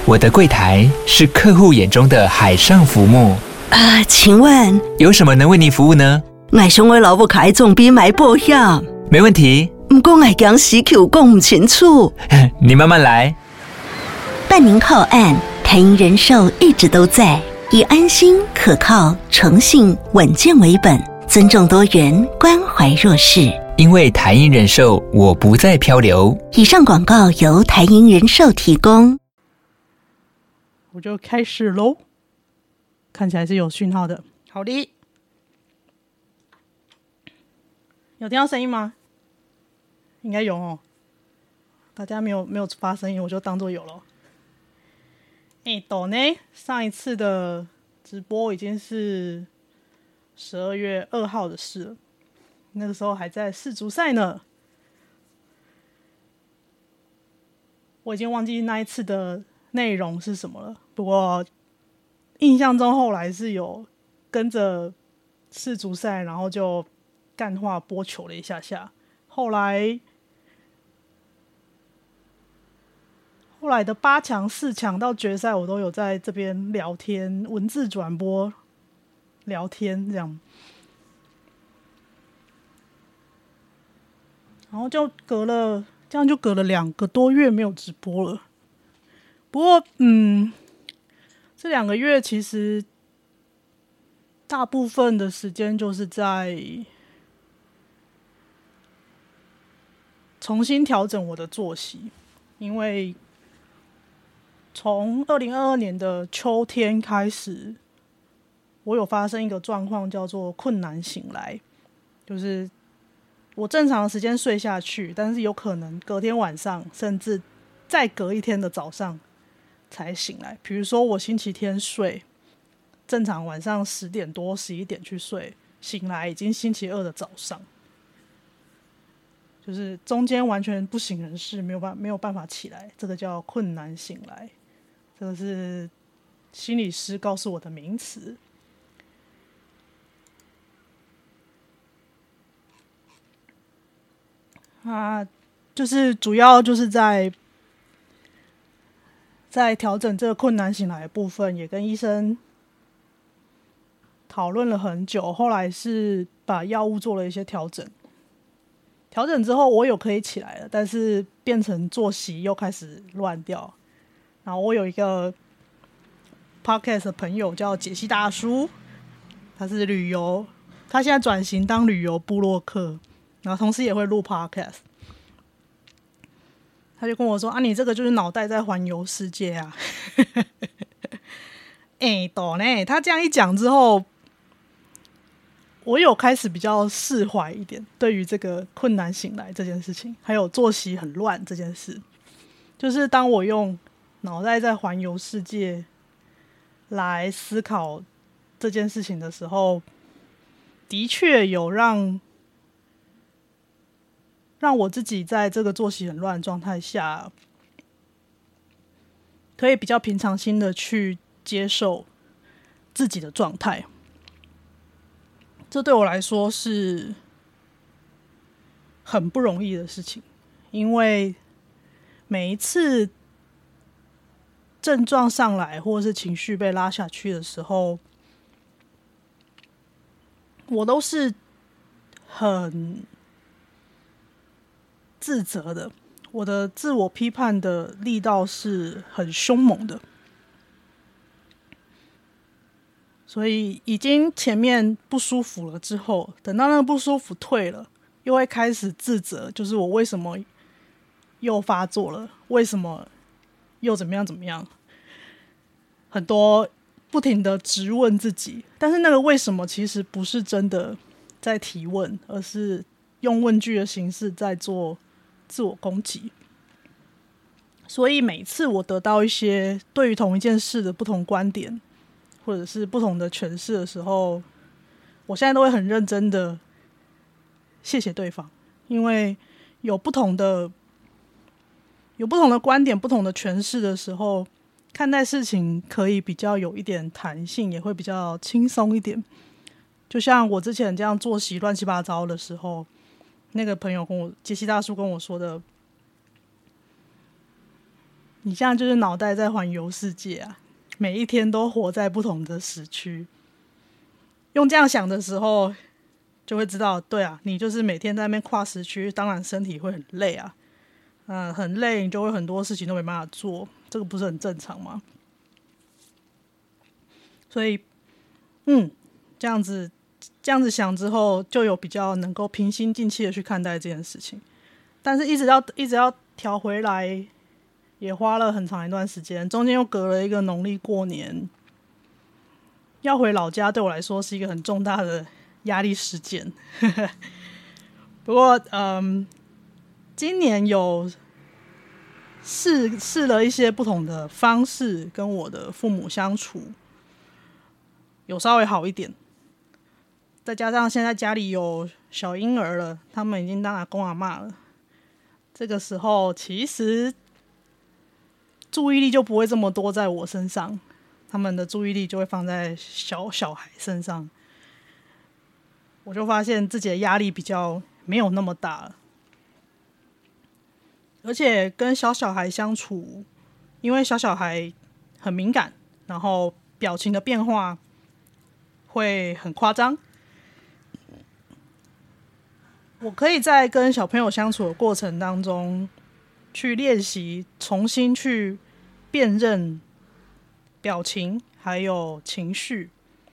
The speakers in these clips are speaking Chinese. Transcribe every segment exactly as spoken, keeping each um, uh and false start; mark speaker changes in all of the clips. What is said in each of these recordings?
Speaker 1: 我的柜台是客户眼中的海上浮木
Speaker 2: 啊、呃，请问
Speaker 1: 有什么能为您服务呢？
Speaker 2: 我想我老母开总比买保险，
Speaker 1: 没问题。
Speaker 2: 不过我讲时口讲不清楚，
Speaker 1: 你慢慢来。
Speaker 2: 办您靠岸，台银人寿一直都在，以安心、可靠、诚信、稳健为本，尊重多元，关怀弱势。
Speaker 1: 因为台银人寿，我不再漂流。
Speaker 2: 以上广告由台银人寿提供。
Speaker 3: 我就开始咯，看起来是有讯号的。好的，有听到声音吗？应该有哦。大家没有没有发声音，我就当作有了。哎，抖呢？上一次的直播已经是十二月二号的事了，那个时候还在世足赛呢。我已经忘记那一次的内容是什么了，不过印象中后来是有跟着世足赛，然后就干话播球了一下下。后来后来的八强、四强到决赛，我都有在这边聊天，文字转播聊天这样，然后就隔了这样就隔了两个多月没有直播了。不过，嗯，这两个月其实大部分的时间就是在重新调整我的作息，因为从二零二二年的秋天开始，我有发生一个状况，叫做困难醒来，就是我正常的时间睡下去，但是有可能隔天晚上，甚至再隔一天的早上才醒来。比如说我星期天睡，正常晚上十点多、十一点去睡，醒来已经星期二的早上，就是中间完全不省人事，没有办没有办法起来，这个叫困难醒来。这个是心理师告诉我的名词。啊，就是主要就是在在调整这个困难醒来的部分，也跟医生讨论了很久，后来是把药物做了一些调整。调整之后，我有可以起来了，但是变成作息又开始乱掉。然后我有一个 podcast 的朋友叫解析大叔，他是旅游，他现在转型当旅游部落客，然后同时也会录 podcast。他就跟我说：“啊，你这个就是脑袋在环游世界啊！”哎，懂呢。他这样一讲之后，我有开始比较释怀一点，对于这个困难醒来这件事情，还有作息很乱这件事，就是当我用脑袋在环游世界来思考这件事情的时候，的确有让让我自己在这个作息很乱的状态下，可以比较平常心的去接受自己的状态。这对我来说是很不容易的事情，因为每一次症状上来或者是情绪被拉下去的时候，我都是很自责的，我的自我批判的力道是很凶猛的，所以已经前面不舒服了之后，等到那个不舒服退了，又会开始自责，就是我为什么又发作了，为什么又怎么样怎么样，很多不停的质问自己，但是那个为什么其实不是真的在提问，而是用问句的形式在做自我攻击。所以每次我得到一些对于同一件事的不同观点或者是不同的诠释的时候，我现在都会很认真的谢谢对方，因为有不同的有不同的观点、不同的诠释的时候，看待事情可以比较有一点弹性，也会比较轻松一点。就像我之前这样作息乱七八糟的时候，那个朋友跟我杰西大叔跟我说的， 你现在就是脑袋在环游世界啊，每一天都活在不同的时区。用这样想的时候，就会知道，对啊，你就是每天在那边跨时区，当然身体会很累啊，嗯、呃，很累，你就会很多事情都没办法做，这个不是很正常吗？所以，嗯，这样子这样子想之后，就有比较能够平心静气的去看待这件事情。但是一直要一直要调回来，也花了很长一段时间，中间又隔了一个农历过年，要回老家对我来说是一个很重大的压力事件。不过，嗯，今年有试试了一些不同的方式跟我的父母相处，有稍微好一点。再加上现在家里有小婴儿了，他们已经当阿公阿嬷了，这个时候其实注意力就不会这么多在我身上，他们的注意力就会放在小小孩身上。我就发现自己的压力比较没有那么大了，而且跟小小孩相处，因为小小孩很敏感，然后表情的变化会很夸张。我可以在跟小朋友相处的过程当中，去练习重新去辨认表情还有情绪，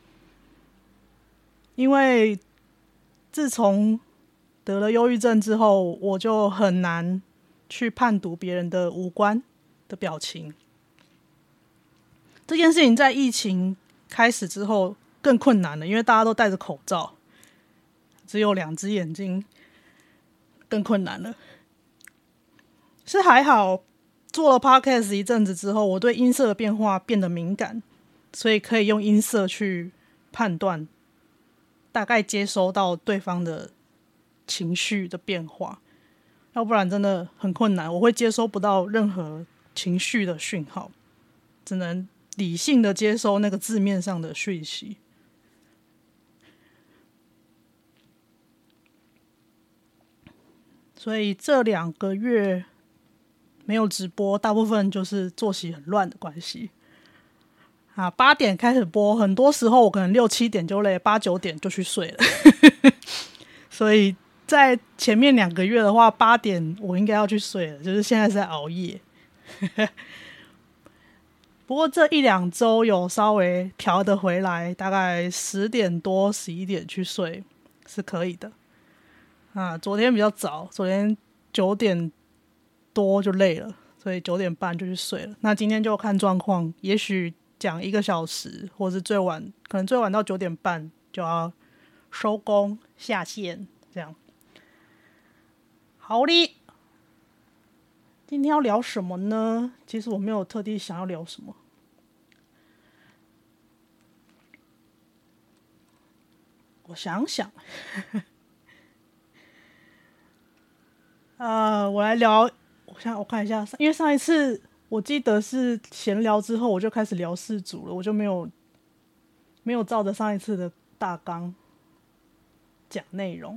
Speaker 3: 因为自从得了忧郁症之后，我就很难去判读别人的五官的表情。这件事情在疫情开始之后更困难了，因为大家都戴着口罩，只有两只眼睛，更困难了。是还好做了 podcast 一阵子之后，我对音色的变化变得敏感，所以可以用音色去判断，大概接收到对方的情绪的变化，要不然真的很困难，我会接收不到任何情绪的讯号，只能理性的接收那个字面上的讯息。所以这两个月没有直播，大部分就是作息很乱的关系啊。八点开始播，很多时候我可能六七点就累，八九点就去睡了。所以在前面两个月的话，八点我应该要去睡了，就是现在是在熬夜。不过这一两周有稍微调得回来，大概十点多、十一点去睡是可以的。啊，昨天比较早，昨天九点多就累了，所以九点半就去睡了。那今天就看状况，也许讲一个小时，或是最晚可能最晚到九点半就要收工下线，这样。好哩，今天要聊什么呢？其实我没有特地想要聊什么。我想想。呃，我来聊，我想我看一下，因为上一次我记得是闲聊之后，我就开始聊事主了，我就没有没有照着上一次的大纲讲内容。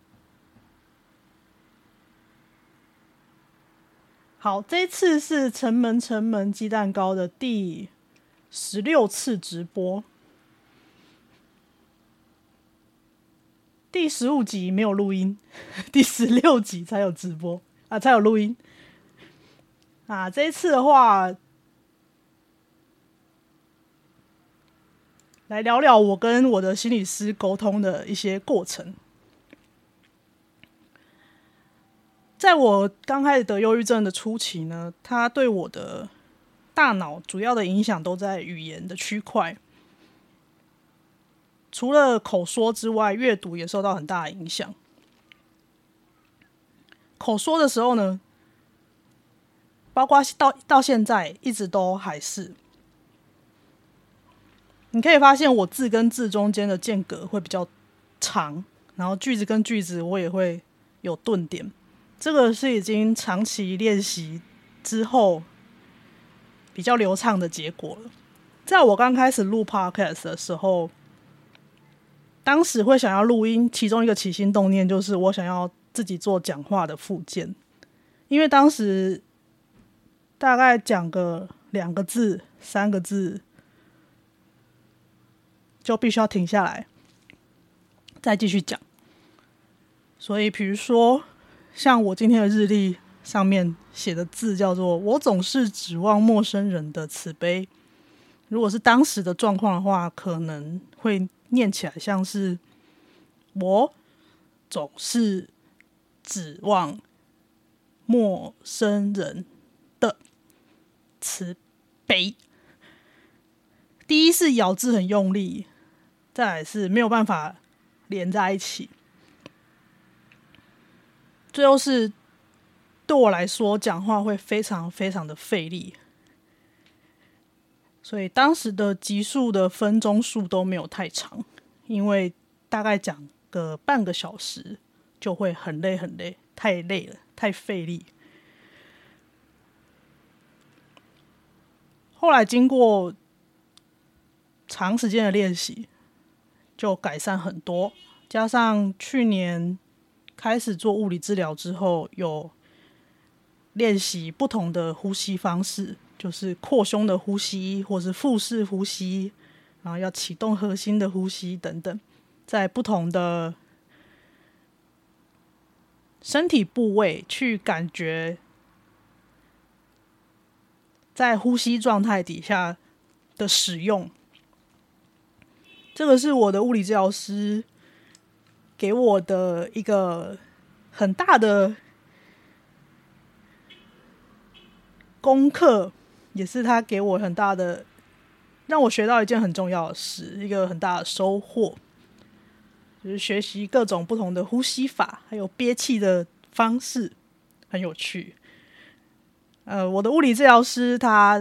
Speaker 3: 好，这一次是城门城门鸡蛋糕的第十六次直播，第十五集没有录音，第十六集才有直播啊，才有录音啊。这一次的话，来聊聊我跟我的心理师沟通的一些过程。在我刚开始得忧郁症的初期呢，它对我的大脑主要的影响都在语言的区块。除了口说之外，阅读也受到很大的影响。口说的时候呢，包括到到现在一直都还是，你可以发现我字跟字中间的间隔会比较长，然后句子跟句子我也会有顿点，这个是已经长期练习之后比较流畅的结果了。在我刚开始录 podcast 的时候，当时会想要录音，其中一个起心动念就是我想要自己做讲话的附件，因为当时大概讲个两个字、三个字，就必须要停下来，再继续讲。所以，比如说，像我今天的日历上面写的字叫做“我总是指望陌生人的慈悲”。如果是当时的状况的话，可能会念起来像是“我总是指望陌生人的慈悲”。第一是咬字很用力，再来是没有办法连在一起，最后是对我来说讲话会非常非常的费力，所以当时的集数的分钟数都没有太长，因为大概讲个半个小时就会很累很累，太累了，太费力。后来经过长时间的练习，就改善很多。加上去年开始做物理治疗之后，有练习不同的呼吸方式，就是扩胸的呼吸，或是腹式呼吸，然后要启动核心的呼吸等等，在不同的身体部位去感觉在呼吸状态底下的使用。这个是我的物理治疗师给我的一个很大的功课，也是他给我很大的，让我学到一件很重要的事，一个很大的收获，就是学习各种不同的呼吸法，还有憋气的方式，很有趣。呃，我的物理治疗师他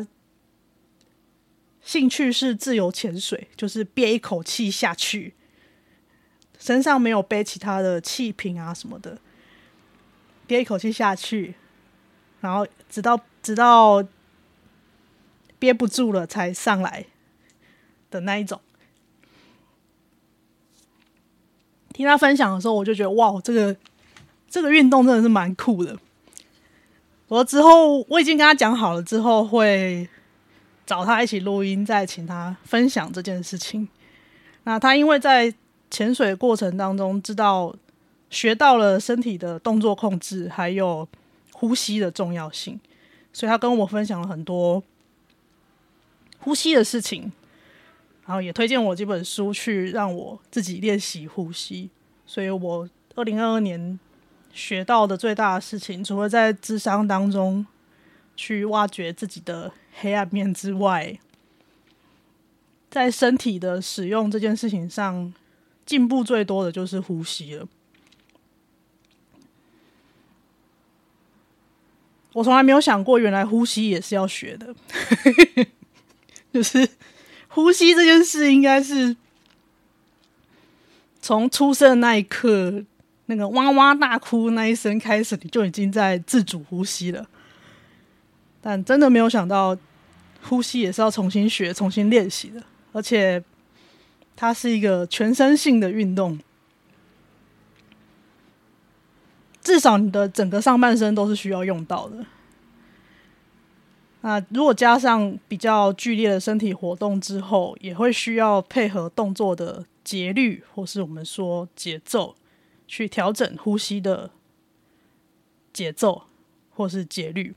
Speaker 3: 兴趣是自由潜水，就是憋一口气下去，身上没有背其他的气瓶啊什么的，憋一口气下去，然后直到直到憋不住了才上来的那一种。听他分享的时候，我就觉得哇，这个这个运动真的是蛮酷的。我之后我已经跟他讲好了，之后会找他一起录音，再请他分享这件事情。那他因为在潜水过程当中知道学到了身体的动作控制还有呼吸的重要性，所以他跟我分享了很多呼吸的事情，然后也推荐我几本书去让我自己练习呼吸。所以我二零二二年学到的最大的事情，除了在諮商当中去挖掘自己的黑暗面之外，在身体的使用这件事情上进步最多的就是呼吸了。我从来没有想过原来呼吸也是要学的就是呼吸这件事应该是从出生的那一刻，那个哇哇大哭那一声开始，你就已经在自主呼吸了。但真的没有想到呼吸也是要重新学重新练习的，而且它是一个全身性的运动，至少你的整个上半身都是需要用到的。那如果加上比较剧烈的身体活动之后，也会需要配合动作的节律，或是我们说节奏，去调整呼吸的节奏或是节律。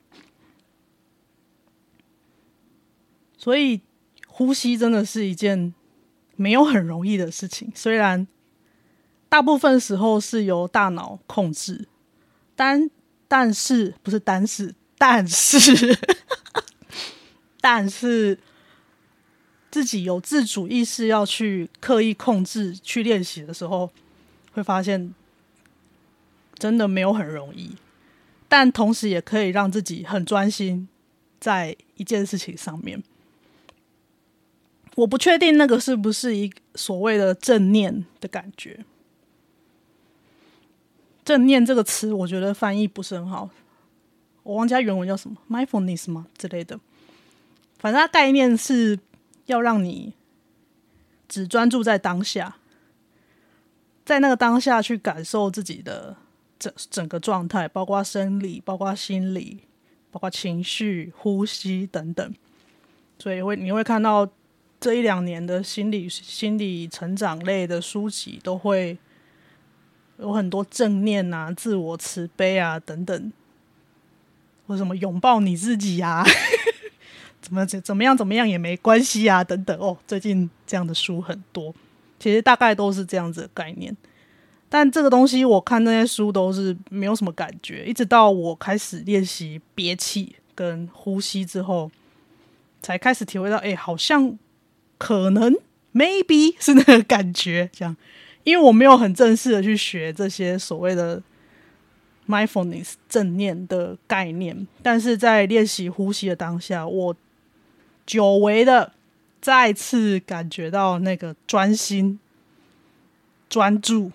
Speaker 3: 所以呼吸真的是一件没有很容易的事情，虽然大部分时候是由大脑控制，但但是不是但是但是但是自己有自主意识要去刻意控制去练习的时候，会发现真的没有很容易，但同时也可以让自己很专心在一件事情上面。我不确定那个是不是一个所谓的正念的感觉，正念这个词我觉得翻译不是很好，我忘记它原文叫什么 mindfulness 吗之类的，反正它概念是要让你只专注在当下，在那个当下去感受自己的 整, 整个状态，包括生理包括心理， 包括情绪、呼吸等等。所以会你会看到这一两年的心理心理成长类的书籍都会有很多正念啊、自我慈悲啊等等，或什么拥抱你自己啊怎么怎么样怎么样也没关系啊等等哦，最近这样的书很多，其实大概都是这样子的概念。但这个东西我看那些书都是没有什么感觉，一直到我开始练习憋气跟呼吸之后，才开始体会到，哎、欸，好像可能 maybe 是那个感觉这样。因为我没有很正式的去学这些所谓的 mindfulness 正念的概念，但是在练习呼吸的当下，我久违的再次感觉到那个专心专注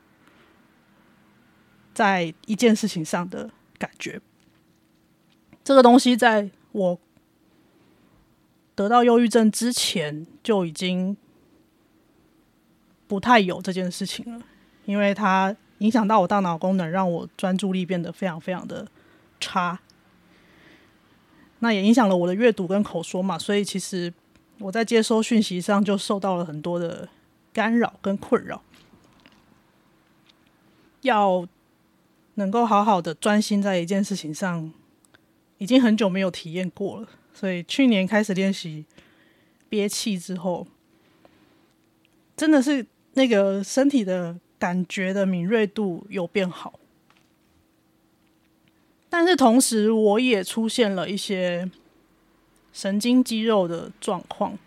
Speaker 3: 在一件事情上的感觉。这个东西在我得到忧郁症之前就已经不太有这件事情了，因为它影响到我大脑功能，让我专注力变得非常非常的差。那也影响了我的阅读跟口说嘛，所以其实我在接收讯息上就受到了很多的干扰跟困扰。要能够好好的专心在一件事情上，已经很久没有体验过了。所以去年开始练习憋气之后，真的是那个身体的感觉的敏锐度有变好。但是同时我也出现了一些神经肌肉的状况，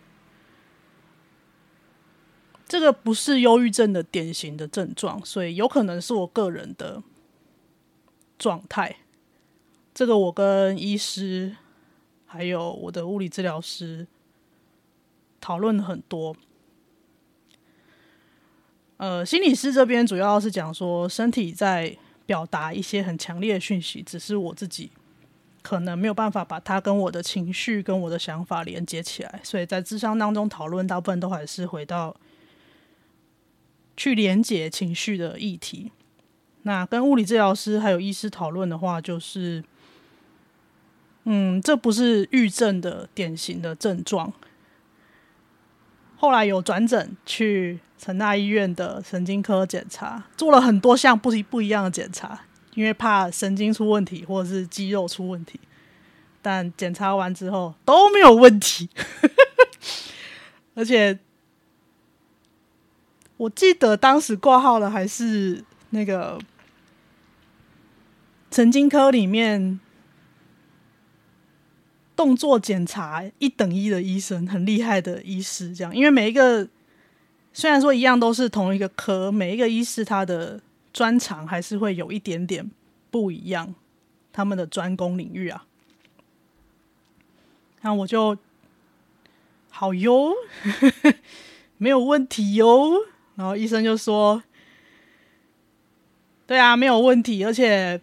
Speaker 3: 这个不是忧郁症的典型的症状，所以有可能是我个人的状态。这个我跟医师还有我的物理治疗师讨论了很多。呃，心理师这边主要是讲说身体在表达一些很强烈的讯息，只是我自己可能没有办法把它跟我的情绪跟我的想法连接起来，所以在諮商当中讨论大部分都还是回到去连接情绪的议题。那跟物理治疗师还有医师讨论的话，就是嗯，这不是郁症的典型的症状。后来有转诊去成大医院的神经科检查，做了很多项不不一样的检查，因为怕神经出问题或者是肌肉出问题，但检查完之后都没有问题而且我记得当时挂号的还是那个神经科里面动作检查一等一的医生，很厉害的医师，这样，因为每一个虽然说一样都是同一个科，每一个医师他的专长还是会有一点点不一样，他们的专攻领域啊。那我就好哟没有问题哟，然后医生就说对啊，没有问题，而且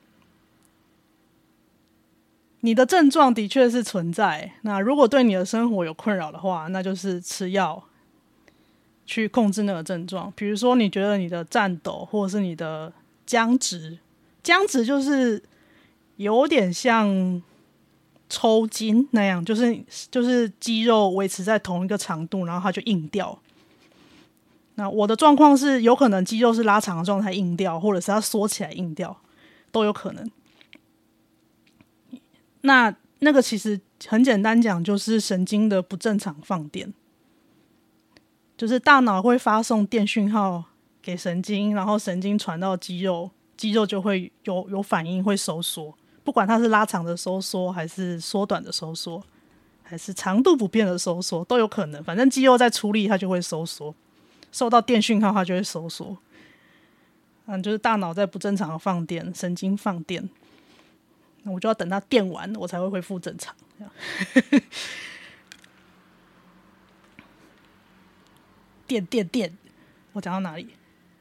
Speaker 3: 你的症状的确是存在，那如果对你的生活有困扰的话，那就是吃药去控制那个症状。比如说你觉得你的颤抖或者是你的僵直，僵直就是有点像抽筋那样，就是就是肌肉维持在同一个长度，然后它就硬掉。那我的状况是有可能肌肉是拉长的状态硬掉，或者是它缩起来硬掉，都有可能。那那个其实很简单讲，就是神经的不正常放电，就是大脑会发送电讯号给神经，然后神经传到肌肉，肌肉就会有有反应，会收缩，不管它是拉长的收缩还是缩短的收缩还是长度不变的收缩都有可能，反正肌肉在出力它就会收缩，受到电讯号它就会收缩。嗯，就是大脑在不正常的放电，神经放电，那我就要等它电完我才会恢复正常电电电我讲到哪里？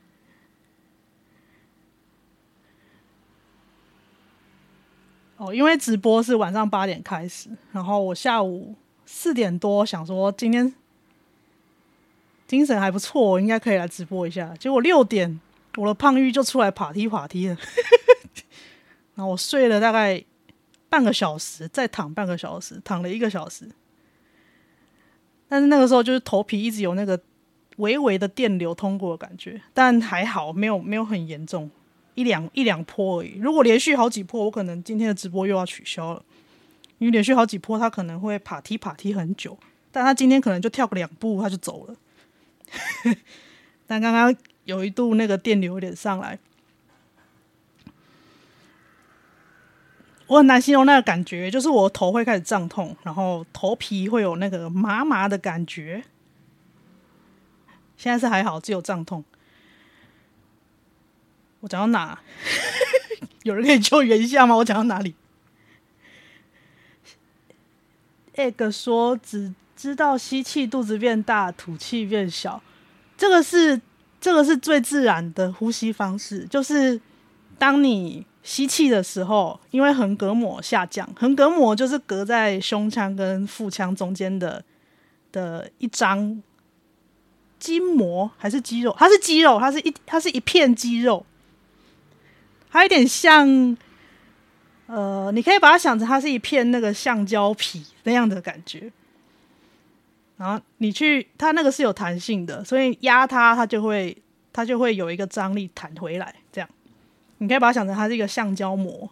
Speaker 3: 哦，因为直播是晚上八点开始，然后我下午四点多想说今天精神还不错，我应该可以来直播一下，结果六点我的胖玉就出来爬梯爬梯了然后我睡了大概半个小时，再躺半个小时，躺了一个小时。但是那个时候就是头皮一直有那个微微的电流通过的感觉，但还好没有没有很严重，一两一两波而已。如果连续好几波，我可能今天的直播又要取消了，因为连续好几波他可能会爬梯爬梯很久，但他今天可能就跳个两步他就走了。但刚刚有一度那个电流有点上来，我很难形容那个感觉，就是我头会开始胀痛，然后头皮会有那个麻麻的感觉。现在是还好，只有胀痛。我讲到哪？有人可以救援一下吗？我讲到哪里 ？egg 说只知道吸气肚子变大，吐气变小，这个是这个是最自然的呼吸方式，就是当你吸气的时候，因为横膈膜下降，横膈膜就是隔在胸腔跟腹腔中间的的一张筋膜还是肌肉？它是肌肉，它是一它是一片肌肉，它有点像，呃，你可以把它想成它是一片那个橡胶皮那样的感觉。然后你去，它那个是有弹性的，所以压它，它就会它就会有一个张力弹回来，这样。你可以把它想成它是一个橡胶膜，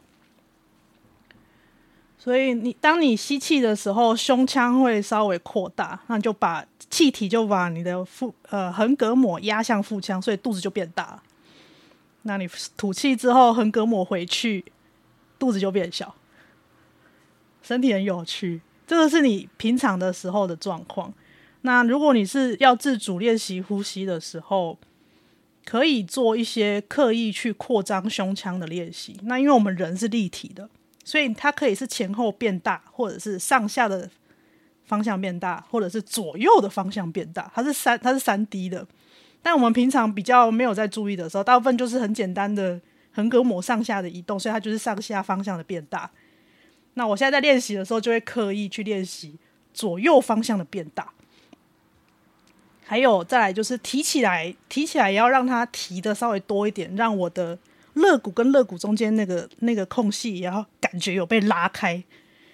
Speaker 3: 所以你当你吸气的时候，胸腔会稍微扩大，那你就把气体就把你的腹呃横膈膜压向腹腔，所以肚子就变大。那你吐气之后，横膈膜回去，肚子就变小。身体很有趣，这个是你平常的时候的状况。那如果你是要自主练习呼吸的时候，可以做一些刻意去扩张胸腔的练习。那因为我们人是立体的，所以它可以是前后变大，或者是上下的方向变大，或者是左右的方向变大。它是三它是三 D 的。但我们平常比较没有在注意的时候，大部分就是很简单的横膈膜上下的移动，所以它就是上下方向的变大。那我现在在练习的时候，就会刻意去练习左右方向的变大。还有再来就是提起来，提起来也要让它提的稍微多一点，让我的肋骨跟肋骨中间那个那个空隙也要感觉有被拉开，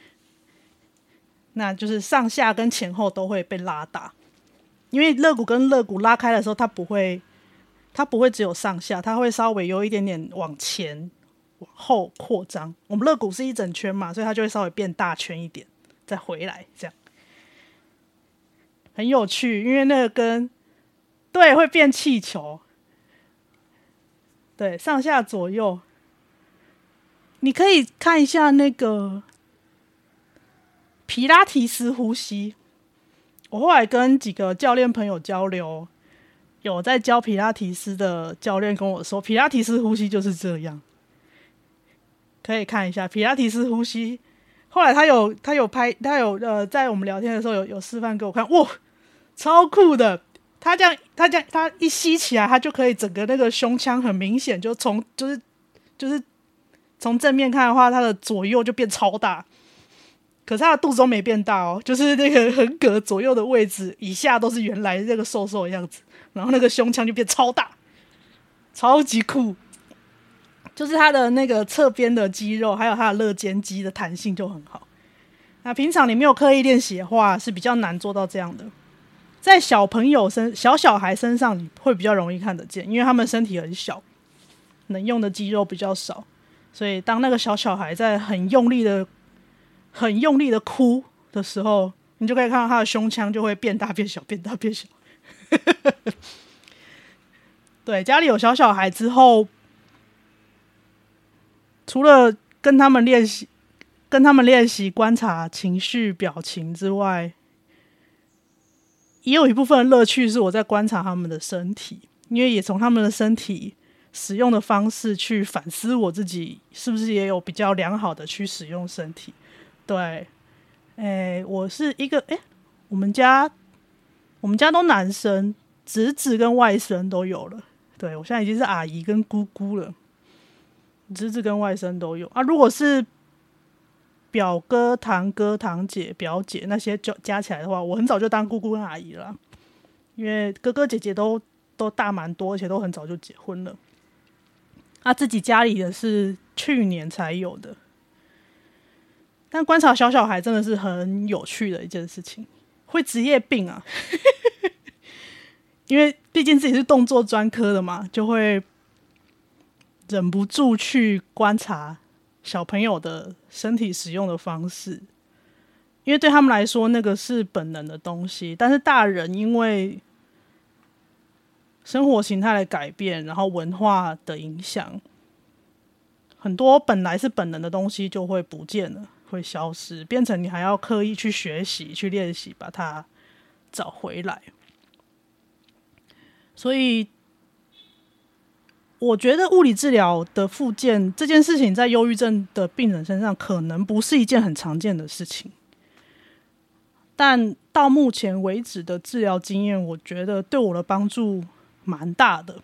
Speaker 3: 那就是上下跟前后都会被拉大。因为肋骨跟肋骨拉开的时候，它不会它不会只有上下，它会稍微有一点点往前往后扩张。我们肋骨是一整圈嘛，所以它就会稍微变大圈一点，再回来，这样很有趣。因为那个跟对会变气球，对上下左右，你可以看一下那个皮拉提斯呼吸。我后来跟几个教练朋友交流，有在教皮拉提斯的教练跟我说，皮拉提斯呼吸就是这样。可以看一下皮拉提斯呼吸。后来他有他有拍，他有呃在我们聊天的时候有有示范给我看，哇，超酷的！他这样他这样他一吸起来，他就可以整个那个胸腔很明显，就从就是就是从正面看的话，他的左右就变超大。可是他的肚子都没变大哦，就是那个横膈左右的位置以下都是原来那个瘦瘦的样子，然后那个胸腔就变超大，超级酷。就是他的那个侧边的肌肉，还有他的肋间肌的弹性就很好。那平常你没有刻意练习的话，是比较难做到这样的。在小朋友身、小小孩身上，你会比较容易看得见，因为他们身体很小，能用的肌肉比较少，所以当那个小小孩在很用力的。很用力的哭的时候，你就可以看到他的胸腔就会变大变小变大变小对，家里有小小孩之后，除了跟他们练习跟他们练习观察情绪表情之外，也有一部分的乐趣是我在观察他们的身体，因为也从他们的身体使用的方式去反思我自己是不是也有比较良好的去使用身体。对，诶，我是一个，诶，我们家我们家都男生，侄子跟外甥都有了。对，我现在已经是阿姨跟姑姑了，侄子跟外甥都有啊。如果是表哥、堂哥、堂姐、表姐那些就加起来的话，我很早就当姑姑跟阿姨了，因为哥哥姐姐都都大蛮多，而且都很早就结婚了。啊，自己家里的是去年才有的。 但观察小小孩真的是很有趣的一件事情，会职业病啊，因为毕竟自己是动作专科的嘛，就会忍不住去观察小朋友的身体使用的方式，因为对他们来说那个是本能的东西，但是大人因为生活形态的改变，然后文化的影响，很多本来是本能的东西就会不见了，会消失，变成你还要刻意去学习去练习把它找回来。所以我觉得物理治疗的复健这件事情在忧郁症的病人身上可能不是一件很常见的事情，但到目前为止的治疗经验，我觉得对我的帮助蛮大的。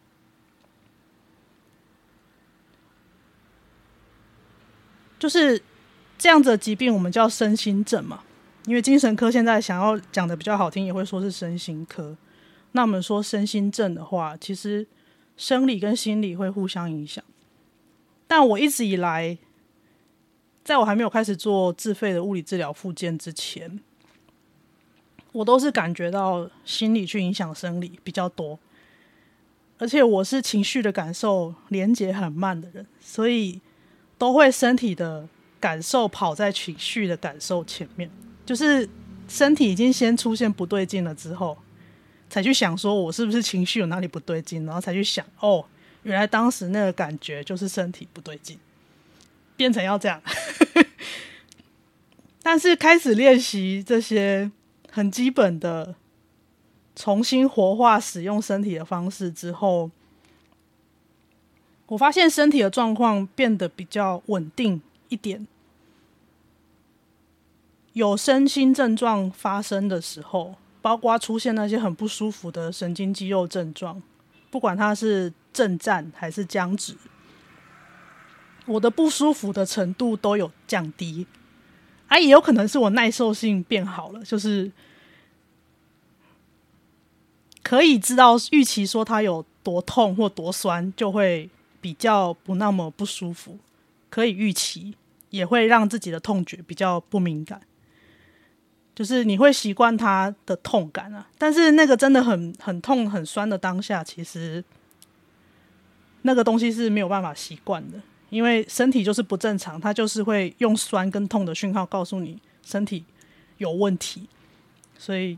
Speaker 3: 就是这样子的疾病我们叫身心症嘛，因为精神科现在想要讲的比较好听也会说是身心科，那我们说身心症的话，其实生理跟心理会互相影响。但我一直以来，在我还没有开始做自费的物理治疗复健之前，我都是感觉到心理去影响生理比较多，而且我是情绪的感受连结很慢的人，所以都会身体的感受跑在情绪的感受前面，就是身体已经先出现不对劲了之后，才去想说我是不是情绪有哪里不对劲，然后才去想哦，原来当时那个感觉就是身体不对劲，变成要这样。但是开始练习这些很基本的重新活化使用身体的方式之后，我发现身体的状况变得比较稳定一点。有身心症状发生的时候，包括出现那些很不舒服的神经肌肉症状，不管它是震颤还是僵直，我的不舒服的程度都有降低。啊，也有可能是我耐受性变好了，就是可以知道预期说它有多痛或多酸，就会比较不那么不舒服，可以预期，也会让自己的痛觉比较不敏感，就是你会习惯它的痛感啊。但是那个真的很很痛很酸的当下，其实那个东西是没有办法习惯的，因为身体就是不正常，它就是会用酸跟痛的讯号告诉你身体有问题。所以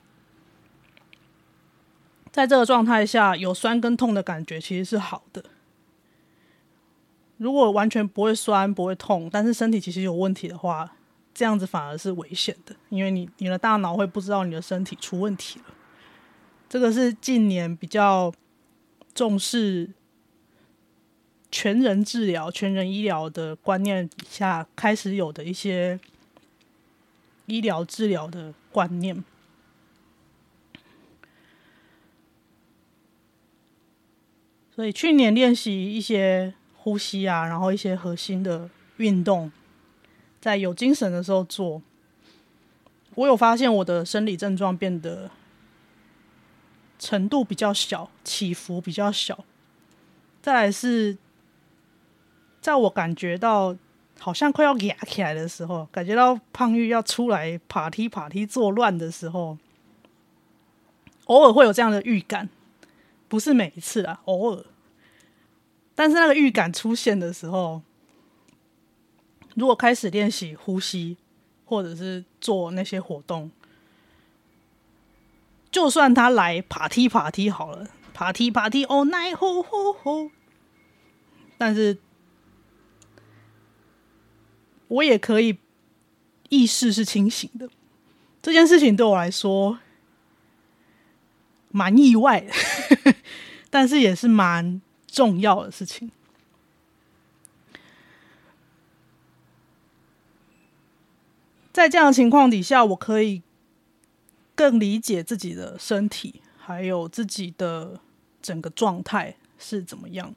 Speaker 3: 在这个状态下，有酸跟痛的感觉其实是好的。如果完全不会酸不会痛，但是身体其实有问题的话，这样子反而是危险的，因为你你的大脑会不知道你的身体出问题了。这个是近年比较重视全人治疗全人医疗的观念底下开始有的一些医疗治疗的观念。所以去年练习一些呼吸啊，然后一些核心的运动，在有精神的时候做，我有发现我的生理症状变得程度比较小，起伏比较小。再来是在我感觉到好像快要压起来的时候，感觉到胖玉要出来爬梯爬梯作乱的时候，偶尔会有这样的预感，不是每一次啦，偶尔。但是那个预感出现的时候，如果开始练习呼吸或者是做那些活动，就算他来爬梯爬梯好了，爬梯爬梯哦奈吼吼吼，但是我也可以意识是清醒的。这件事情对我来说蛮意外的但是也是蛮重要的事情。在这样的情况底下，我可以更理解自己的身体还有自己的整个状态是怎么样，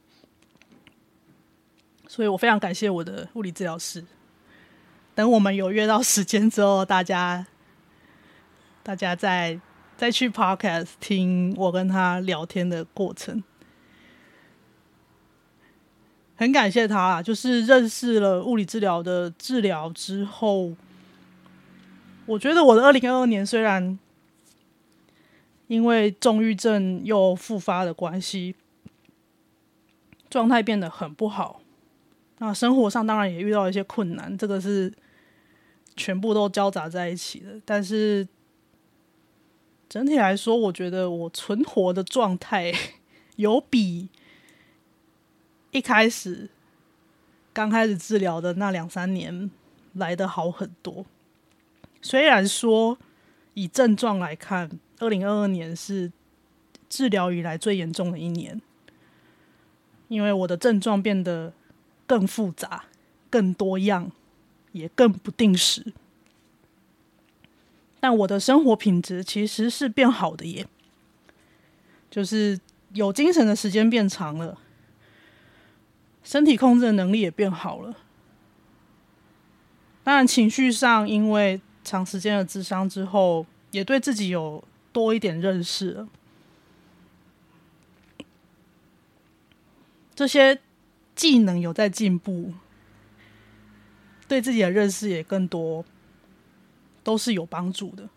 Speaker 3: 所以我非常感谢我的物理治疗师。等我们有约到时间之后，大家大家再再去 podcast 听我跟他聊天的过程。 很感谢他啊，就是认识了物理治疗的治疗之后，我觉得我的二零二二年虽然因为重郁症又复发的关系，状态变得很不好，那生活上当然也遇到一些困难，这个是全部都交杂在一起的。但是整体来说，我觉得我存活的状态有比一开始刚开始治疗的那两三年来得好很多。虽然说以症状来看，二零二二年是治疗以来最严重的一年，因为我的症状变得更复杂、更多样，也更不定时。但我的生活品质其实是变好的耶，就是有精神的时间变长了，身体控制的能力也变好了。当然情绪上，因为长时间的諮商之后，也对自己有多一点认识了。这些技能有在进步，对自己的认识也更多，都是有帮助的。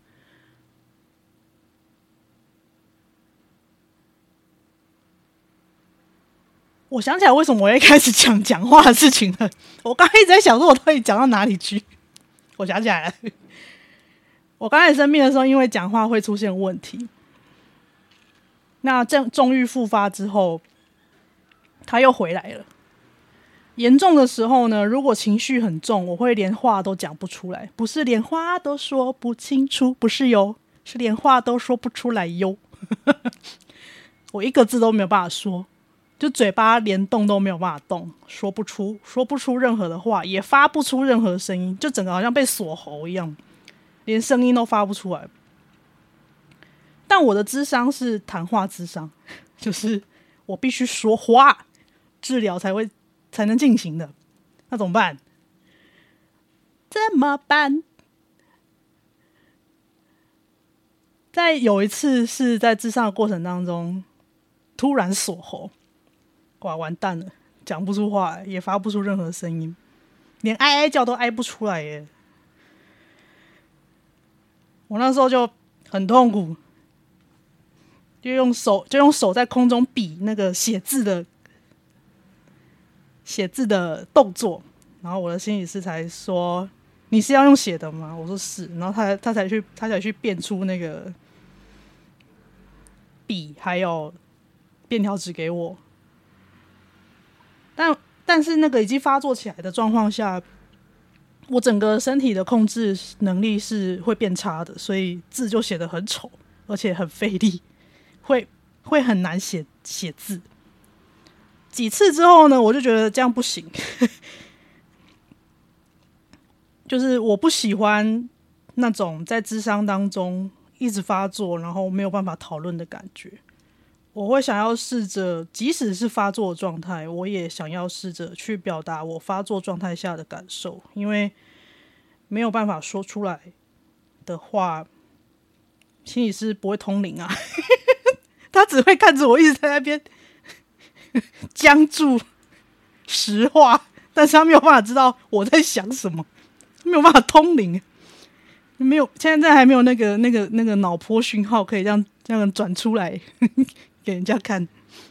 Speaker 3: 我想起来为什么我会开始讲讲话的事情了。我刚才一直在想说我到底讲到哪里去。我想起来了，我刚开始生病的时候，因为讲话会出现问题，那重郁复发之后他又回来了。严重的时候呢，如果情绪很重，我会连话都讲不出来，不是连话都说不清楚，不是哟，是连话都说不出来哟。我一个字都没有办法说，就嘴巴连动都没有办法动，说不出说不出任何的话，也发不出任何声音，就整个好像被锁喉一样，连声音都发不出来。但我的諮商是谈话諮商，就是我必须说话，治疗才会才能进行的。那怎么办？怎么办？在有一次是在諮商的过程当中，突然锁喉，哇，完蛋了，讲不出话，也发不出任何声音，连哀哀叫都哀不出来耶。我那时候就很痛苦，就用手就用手在空中比那个写字的写字的动作，然后我的心理师才说：“你是要用写的吗？”我说是，然后他他才去他才去变出那个笔还有便条纸给我。但但是那个已经发作起来的状况下，我整个身体的控制能力是会变差的，所以字就写得很丑，而且很费力，会会很难写写字。几次之后呢，我就觉得这样不行，就是我不喜欢那种在諮商当中一直发作，然后没有办法讨论的感觉。我会想要试着，即使是发作的状态，我也想要试着去表达我发作状态下的感受，因为没有办法说出来的话，心理师不会通灵啊，他只会看着我一直在那边僵住实话，但是他没有办法知道我在想什么，没有办法通灵，没有，现在还没有那个那个那个脑波讯号可以这样这样转出来给人家看。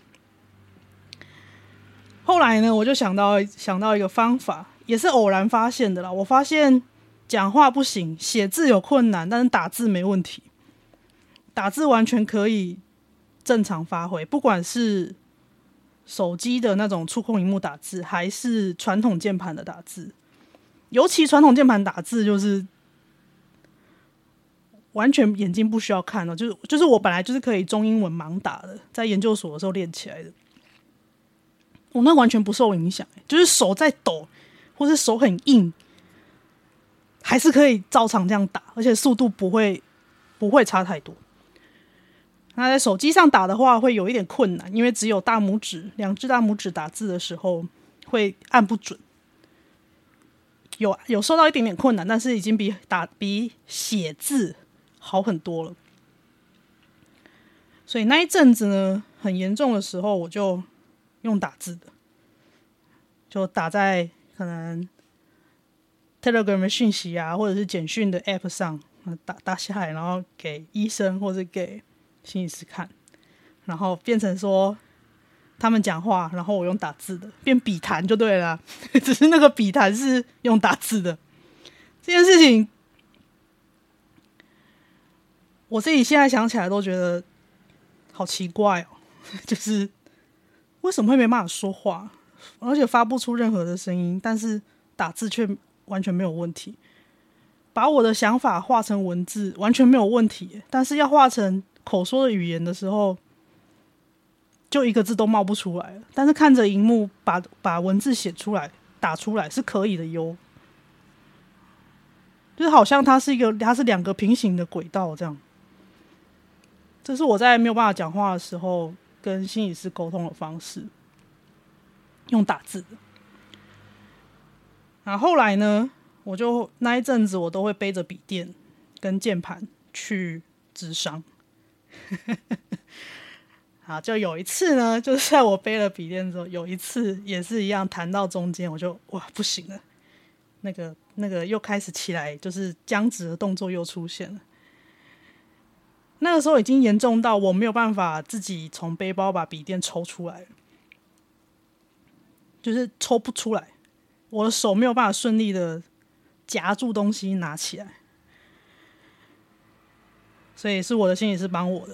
Speaker 3: 后来呢，我就想到想到一个方法，也是偶然发现的啦。我发现讲话不行，写字有困难，但是打字没问题，打字完全可以正常发挥，不管是手机的那种触控萤幕打字，还是传统键盘的打字。尤其传统键盘打字，就是完全眼睛不需要看了，就是就是我本来就是可以中英文盲打的，在研究所的时候练起来的。我那完全不受影响，就是手在抖，或是手很硬，还是可以照常这样打，而且速度不会不会差太多。那在手机上打的话会有一点困难，因为只有大拇指两只大拇指打字的时候会按不准，有有受到一点点困难，但是已经比打比写字好很多了。所以那一阵子呢，很严重的时候，我就用打字的， 就打在可能 Telegram 的讯息啊，或者是简讯的 App 上打打下来，然后给医生或者给心理师看，然后变成说他们讲话，然后我用打字的，变笔谈就对了只是那个笔谈是用打字的。这件事情我自己现在想起来都觉得好奇怪哦，就是为什么会没办法说话，而且发不出任何的声音，但是打字却完全没有问题。把我的想法画成文字完全没有问题，但是要画成口说的语言的时候，就一个字都冒不出来了。但是看着荧幕把把文字写出来打出来是可以的哟，就是好像它是一个它是两个平行的轨道这样。这是我在没有办法讲话的时候跟心理师沟通的方式，用打字的。然后后来呢，我就那一阵子我都会背着笔电跟键盘去咨商好，就有一次呢，就是在我背了笔电之后，有一次也是一样，谈到中间我就哇不行了，那个那个又开始起来，就是僵直的动作又出现了。那个时候已经严重到我没有办法自己从背包把笔电抽出来了，就是抽不出来，我的手没有办法顺利的夹住东西拿起来，所以是我的心理师帮我的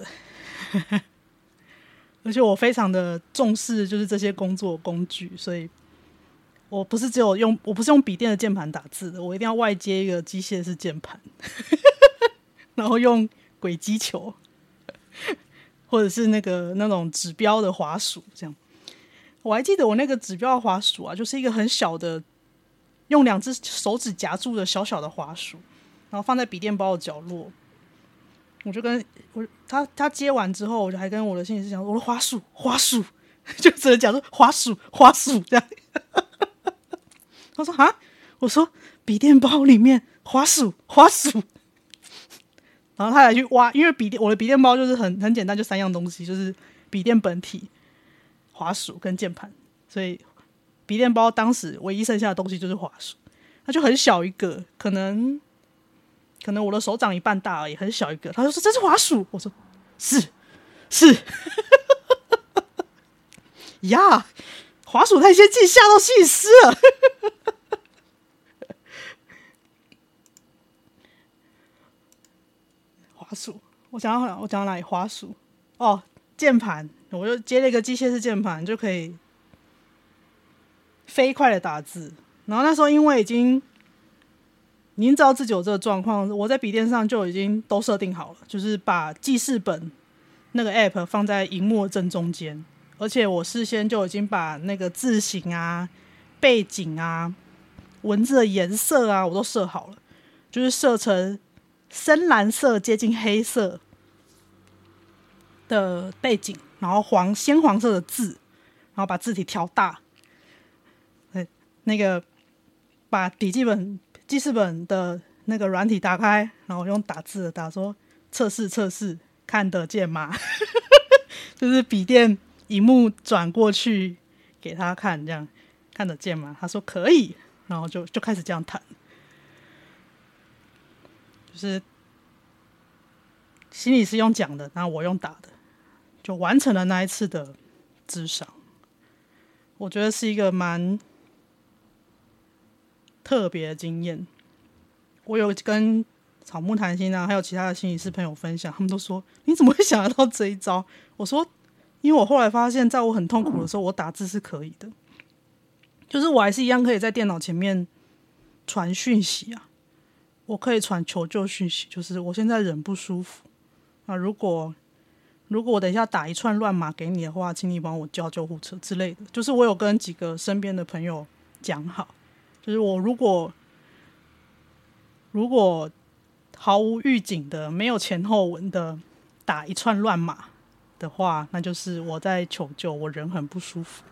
Speaker 3: 而且我非常的重视就是这些工作工具，所以我不是只有用我不是用笔电的键盘打字的，我一定要外接一个机械式键盘然后用轨迹球或者是那个那种指标的滑鼠这样。我还记得我那个指标的滑鼠啊，就是一个很小的用两只手指夹住的小小的滑鼠，然后放在笔电包的角落。我就跟我他他接完之后，我就还跟我的心理师讲，我的滑鼠滑鼠就只能讲说滑鼠滑鼠这样他说啊，我说笔电包里面滑鼠滑鼠然后他来去挖，因为笔电我的笔电包就是很很简单，就三样东西，就是笔电本体、滑鼠跟键盘，所以笔电包当时唯一剩下的东西就是滑鼠，它就很小一个，可能可能我的手掌一半大而已，很小一个。他就说这是滑鼠，我说是是呀，滑鼠太先进，吓到心理师了滑鼠，我讲到我讲到哪里？滑鼠哦，键盘，我就接了一个机械式键盘，就可以飞快的打字。然后那时候因为已经已经知道自己有这个状况，我在笔电上就已经都设定好了，就是把记事本那个 app 放在萤幕的正中间，而且我事先就已经把那个字型啊、背景啊、文字的颜色啊，我都设好了，就是设成深蓝色接近黑色的背景，然后黄鲜黄色的字，然后把字体调大，那个把笔记本记事本的那个软体打开，然后用打字的打说测试测试看得见吗就是笔电萤幕转过去给他看，这样看得见吗？他说可以，然后就就开始这样谈，就是心理师用讲的，然后我用打的，就完成了那一次的咨商。我觉得是一个蛮特别的经验。我有跟草木谈心啊，还有其他的心理师朋友分享，他们都说你怎么会想得到这一招？我说因为我后来发现在我很痛苦的时候，我打字是可以的，就是我还是一样可以在电脑前面传讯息啊，我可以传求救讯息，就是我现在人不舒服啊，如果如果我等一下打一串乱码给你的话，请你帮我叫救护车之类的。就是我有跟几个身边的朋友讲好，就是我如果如果毫无预警的没有前后文的打一串乱码的话，那就是我在求救，我人很不舒服。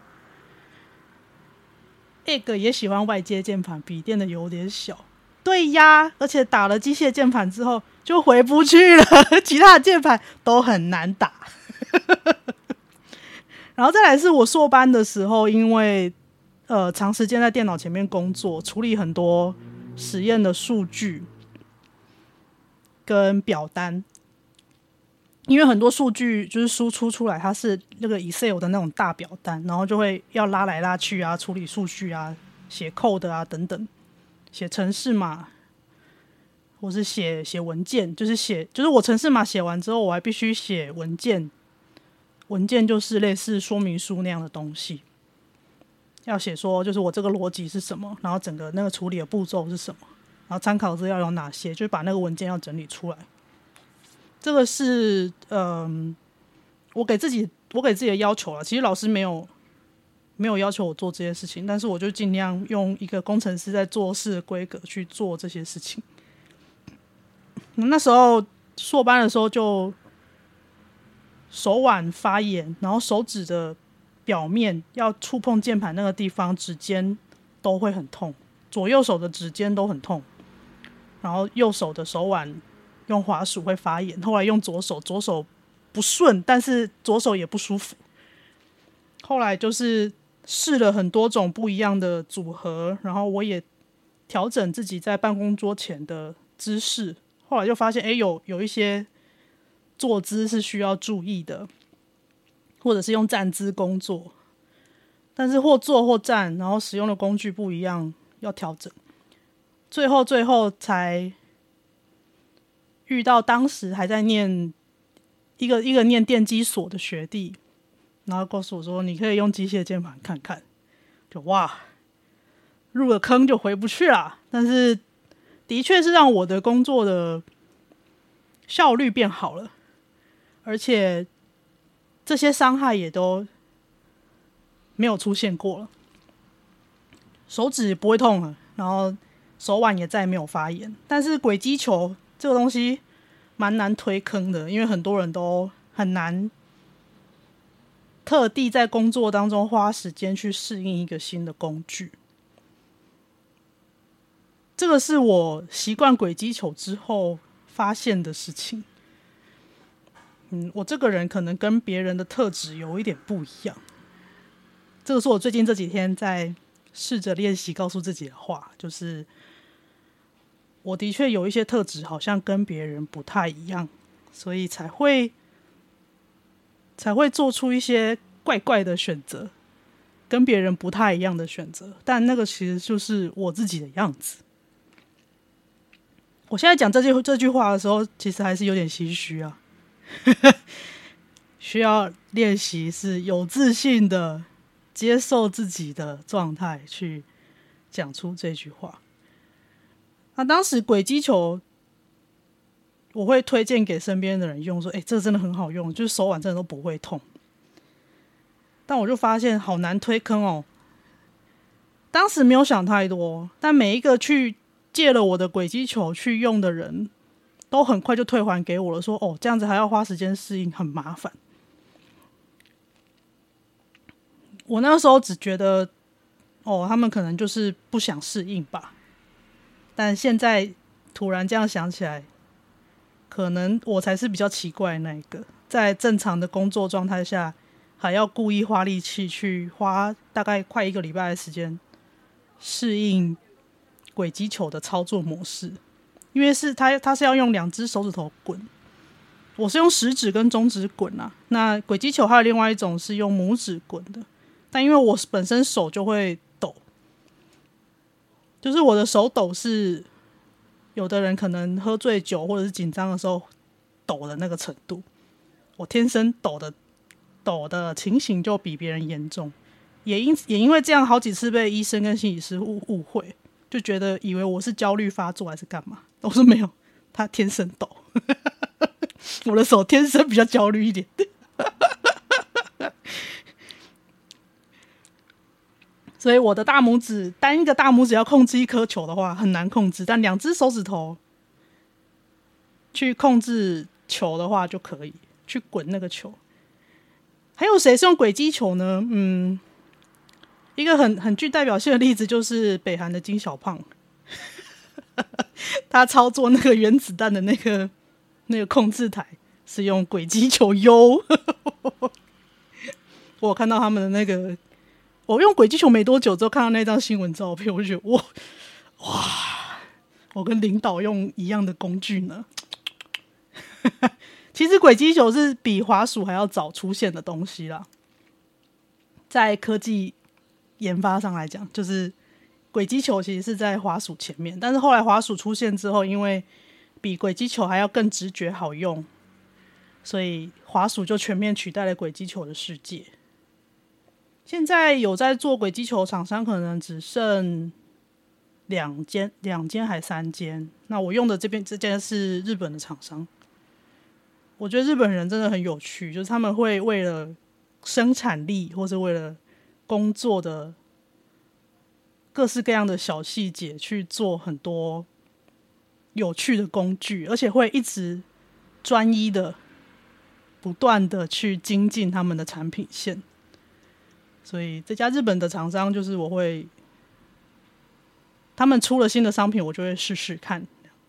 Speaker 3: 那个也喜欢外接键盘，笔电的有点小，对呀，而且打了机械键盘之后就回不去了，其他的键盘都很难打然后再来是我硕班的时候，因为呃长时间在电脑前面工作，处理很多实验的数据跟表单，因为很多数据就是输出出来，它是那个 Excel 的那种大表单，然后就会要拉来拉去啊，处理数据啊，写 code 啊等等，写程式码，或是写写文件，就是写就是我程式码写完之后，我还必须写文件，文件就是类似说明书那样的东西，要写说就是我这个逻辑是什么，然后整个那个处理的步骤是什么，然后参考资料有哪些，就是把那个文件要整理出来。这个是嗯，我给自己我给自己的要求了。其实老师没有没有要求我做这些事情，但是我就尽量用一个工程师在做事的规格去做这些事情。那时候硕班的时候就手腕发炎，然后手指的表面要触碰键盘那个地方，指尖都会很痛，左右手的指尖都很痛，然后右手的手腕用滑鼠会发炎，后来用左手，左手不顺，但是左手也不舒服。后来就是试了很多种不一样的组合，然后我也调整自己在办公桌前的姿势。后来就发现，哎，有有一些坐姿是需要注意的，或者是用站姿工作，但是或坐或站，然后使用的工具不一样，要调整。最后最后才遇到当时还在念一个一个念电机所的学弟，然后告诉我说你可以用机械键盘看看，就哇，入了坑就回不去了。但是的确是让我的工作的效率变好了，而且这些伤害也都没有出现过了，手指不会痛了，然后手腕也再也没有发炎。但是轨迹球这个东西蛮难推坑的，因为很多人都很难特地在工作当中花时间去适应一个新的工具。这个是我习惯轨迹球之后发现的事情。嗯，我这个人可能跟别人的特质有一点不一样，这个是我最近这几天在试着练习告诉自己的话，就是我的确有一些特质好像跟别人不太一样，所以才会才会做出一些怪怪的选择，跟别人不太一样的选择，但那个其实就是我自己的样子。我现在讲这句这句话的时候，其实还是有点唏嘘啊，需要练习是有自信的接受自己的状态去讲出这句话。那当时轨迹球我会推荐给身边的人用，说哎、欸，这个真的很好用，就是手腕真的都不会痛。但我就发现好难推坑哦，当时没有想太多，但每一个去借了我的轨迹球去用的人都很快就退还给我了，说哦，这样子还要花时间适应，很麻烦。我那时候只觉得哦，他们可能就是不想适应吧，但现在突然这样想起来，可能我才是比较奇怪的那一个，在正常的工作状态下还要故意花力气去花大概快一个礼拜的时间适应轨迹球的操作模式。因为是它它是要用两只手指头滚，我是用食指跟中指滚啊。那轨迹球还有另外一种是用拇指滚的，但因为我本身手就会抖，就是我的手抖是有的人可能喝醉酒或者是紧张的时候抖的那个程度，我天生抖的抖的情形就比别人严重，也因也因为这样好几次被医生跟心理师误误会，就觉得以为我是焦虑发作还是干嘛。我说没有，他天生抖我的手天生比较焦虑一点所以我的大拇指单一个大拇指要控制一颗球的话很难控制，但两只手指头去控制球的话就可以去滚那个球。还有谁是用轨迹球呢？嗯，一个很很具代表性的例子就是北韩的金小胖他操作那个原子弹的那个那个控制台是用轨迹球哟我有看到他们的那个我用轨迹球没多久之后看到那张新闻照片，我就觉得哇哇，我跟领导用一样的工具呢。其实轨迹球是比滑鼠还要早出现的东西啦，在科技研发上来讲，就是轨迹球其实是在滑鼠前面，但是后来滑鼠出现之后，因为比轨迹球还要更直觉好用，所以滑鼠就全面取代了轨迹球的世界。现在有在做轨迹球厂商可能只剩两间两间还三间，那我用的这边这间是日本的厂商。我觉得日本人真的很有趣，就是他们会为了生产力或是为了工作的各式各样的小细节去做很多有趣的工具，而且会一直专一的不断的去精进他们的产品线。所以这家日本的厂商就是我会他们出了新的商品我就会试试看，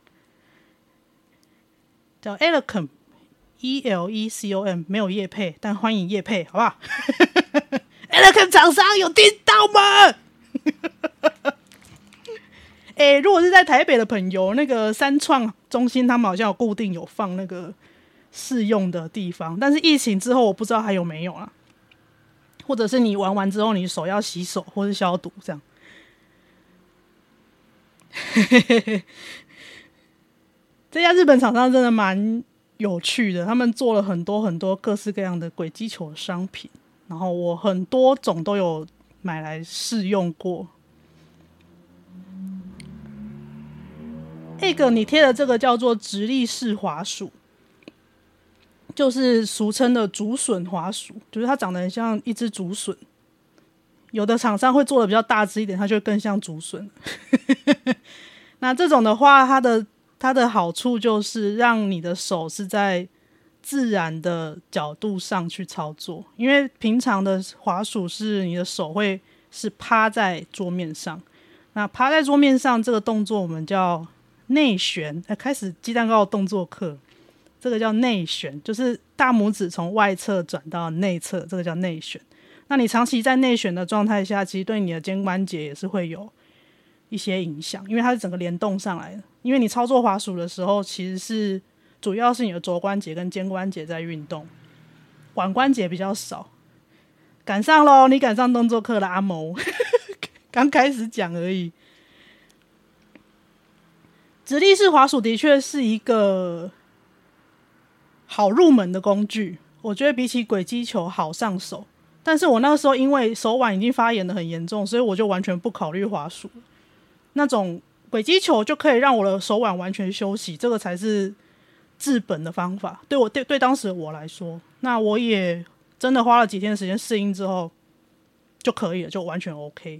Speaker 3: 叫 Elecom E L E C O M， 没有业配，但欢迎业配，好不好？Elecom 厂商有听到吗？欸，如果是在台北的朋友，那个三创中心他们好像有固定有放那个试用的地方，但是疫情之后我不知道还有没有啊，或者是你玩完之后你手要洗手或是消毒这样。这家日本厂商真的蛮有趣的，他们做了很多很多各式各样的轨迹球的商品，然后我很多种都有买来试用过。这个你贴的这个叫做直立式滑鼠，就是俗称的竹笋滑鼠，就是它长得很像一只竹笋，有的厂商会做的比较大只一点，它就会更像竹笋。那这种的话，它的它的好处就是让你的手是在自然的角度上去操作，因为平常的滑鼠是你的手会是趴在桌面上，那趴在桌面上这个动作我们叫内旋。呃、开始鸡蛋糕的动作课，这个叫内旋，就是大拇指从外侧转到内侧，这个叫内旋。那你长期在内旋的状态下，其实对你的肩关节也是会有一些影响，因为它是整个联动上来的。因为你操作滑鼠的时候，其实是主要是你的肘关节跟肩关节在运动，腕关节比较少。赶上咯，你赶上动作课了，阿谋。刚开始讲而已。直立式滑鼠的确是一个好入门的工具，我觉得比起轨迹球好上手。但是我那个时候因为手腕已经发炎的很严重，所以我就完全不考虑滑鼠。那种轨迹球就可以让我的手腕完全休息，这个才是治本的方法。对我 对, 对当时的我来说，那我也真的花了几天的时间适应之后就可以了，就完全 OK。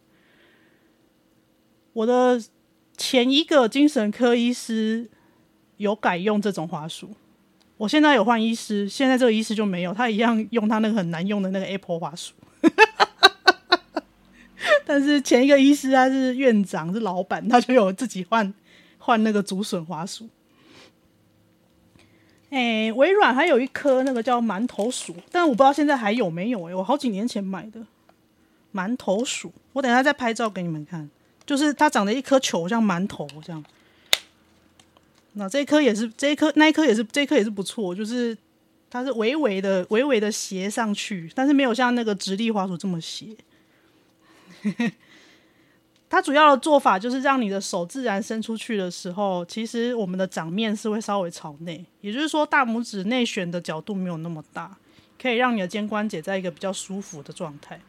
Speaker 3: 我的前一个精神科医师有改用这种滑鼠，我现在有换医师，现在这个医师就没有，他一样用他那个很难用的那个 Apple 滑鼠。但是前一个医师他是院长是老板，他就有自己换换那个竹笋滑鼠。欸，微软还有一颗那个叫馒头鼠，但我不知道现在还有没有欸，我好几年前买的馒头鼠，我等一下再拍照给你们看，就是它长得一颗球像馒头这样。那这一颗也是这一颗那一颗也是这一颗也是不错，就是它是微微的微微的斜上去，但是没有像那个直立滑鼠这么斜。它主要的做法就是让你的手自然伸出去的时候，其实我们的掌面是会稍微朝内，也就是说大拇指内旋的角度没有那么大，可以让你的肩关节在一个比较舒服的状态。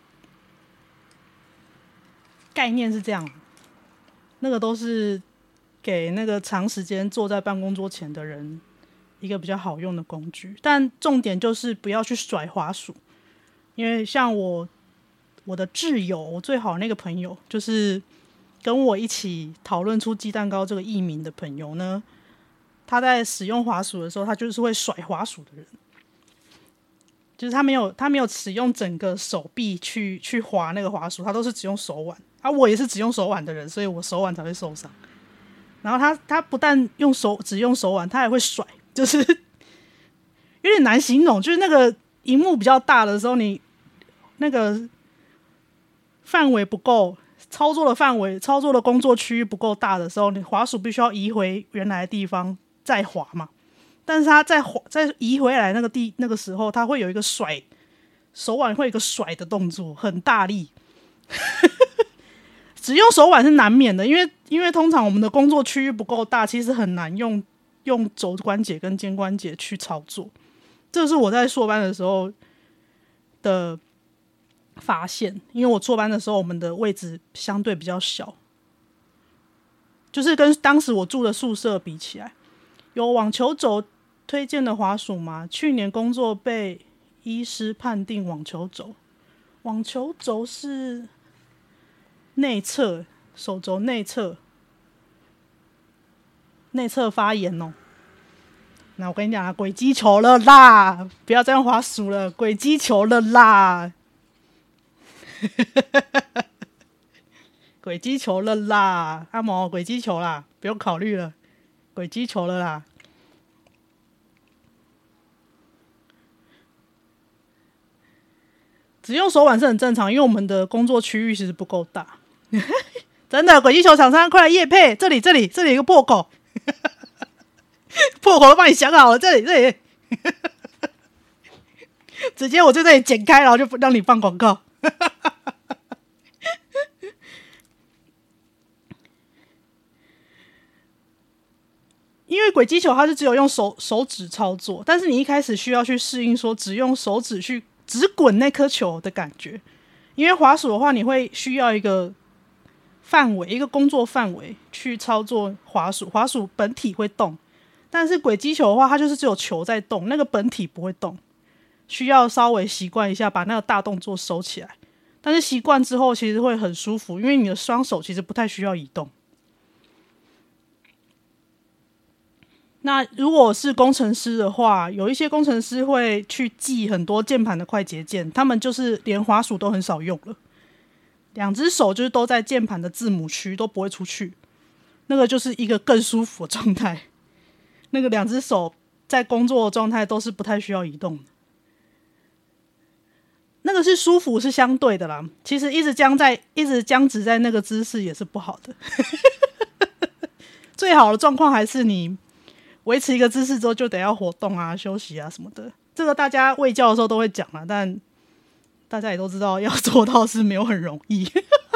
Speaker 3: 概念是这样，那个都是给那个长时间坐在办公桌前的人一个比较好用的工具，但重点就是不要去甩滑鼠，因为像我我的挚友，我最好的那个朋友，就是跟我一起讨论出鸡蛋糕这个艺名的朋友呢，他在使用滑鼠的时候，他就是会甩滑鼠的人，就是他没有他没有使用整个手臂去去滑那个滑鼠，他都是只用手腕啊。我也是只用手腕的人，所以我手腕才会受伤。然后他他不但用手只用手腕，他还会甩，就是有点难形容，就是那个萤幕比较大的时候，你那个范围不够，操作的范围、操作的工作区域不够大的时候，你滑鼠必须要移回原来的地方再滑嘛。但是它在滑在移回来那个地那个时候，它会有一个甩手腕，会有一个甩的动作，很大力。只用手腕是难免的，因为因为通常我们的工作区域不够大，其实很难用用肘关节跟肩关节去操作。这是我在硕班的时候的发现，因为我硕班的时候我们的位置相对比较小，就是跟当时我住的宿舍比起来。有网球肘推荐的滑鼠吗？去年工作被医师判定网球肘，网球肘是内侧手肘内侧内侧发炎哦。那我跟你讲啊，鬼击球了啦！不要再用滑鼠了，鬼击球了啦！鬼击球了啦！阿毛鬼击球啦，不用考虑了，鬼击球了啦！只用手腕是很正常，因为我们的工作区域其实不够大。真的，鬼击球厂商快来业配，这里这里这里有一个破口，破口都帮你想好了，这里这里，直接我在这里剪开，然后就让你放广告。因为鬼击球它是只有用手手指操作，但是你一开始需要去适应说只用手指去只滚那颗球的感觉，因为滑鼠的话你会需要一个范围，一个工作范围去操作滑鼠，滑鼠本体会动，但是鬼击球的话它就是只有球在动，那个本体不会动，需要稍微习惯一下把那个大动作收起来，但是习惯之后其实会很舒服，因为你的双手其实不太需要移动。那如果是工程师的话，有一些工程师会去记很多键盘的快捷键，他们就是连滑鼠都很少用了，两只手就是都在键盘的字母区，都不会出去，那个就是一个更舒服的状态。那个两只手在工作的状态都是不太需要移动的，那个是舒服是相对的啦。其实一直僵在一直僵直在那个姿势也是不好的。最好的状况还是你维持一个姿势之后就得要活动啊、休息啊什么的。这个大家卫教的时候都会讲啦，但大家也都知道要做到是没有很容易。